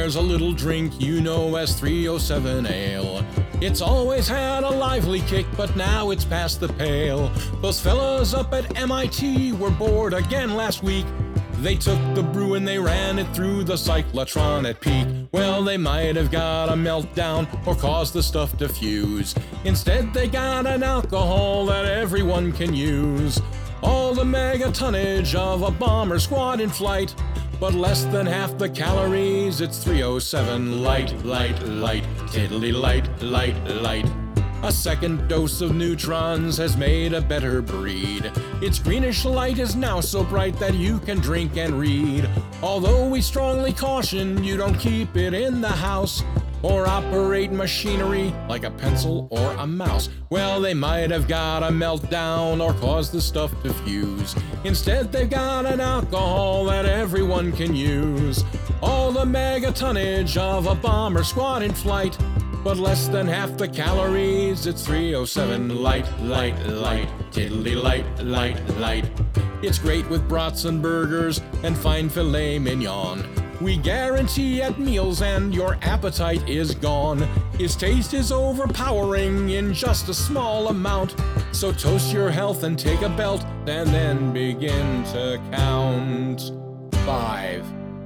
there's a little drink you know as 307 Ale. It's always had a lively kick, but now it's past the pale. Those fellas up at MIT were bored again last week. They took the brew and they ran it through the cyclotron at peak. Well, they might have got a meltdown or caused the stuff to fuse. Instead, they got an alcohol that everyone can use. All the mega tonnage of a bomber squad in flight, but less than half the calories. It's 307 light, light, light, tiddly light, light, light. A second dose of neutrons has made a better breed. Its greenish light is now so bright that you can drink and read. Although we strongly caution you don't keep it in the house or operate machinery like a pencil or a mouse. Well, they might have got a meltdown or caused the stuff to fuse. Instead, they've got an alcohol that everyone can use. All the mega tonnage of a bomber squad in flight, but less than half the calories. It's 307 light, light, light, tiddly light, light, light. It's great with brats and burgers and fine filet mignon. We guarantee at meals and your appetite is gone. Its taste is overpowering in just a small amount. So toast your health and take a belt and then begin to count. 5,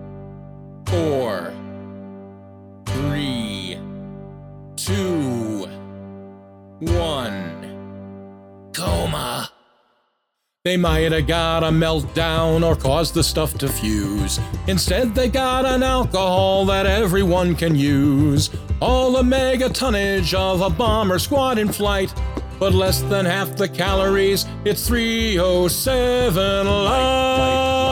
4, 3, 2, 1. Coma. They might have got a meltdown or caused the stuff to fuse. Instead, they got an alcohol that everyone can use. All the mega tonnage of a bomber squad in flight, but less than half the calories. It's 307 light.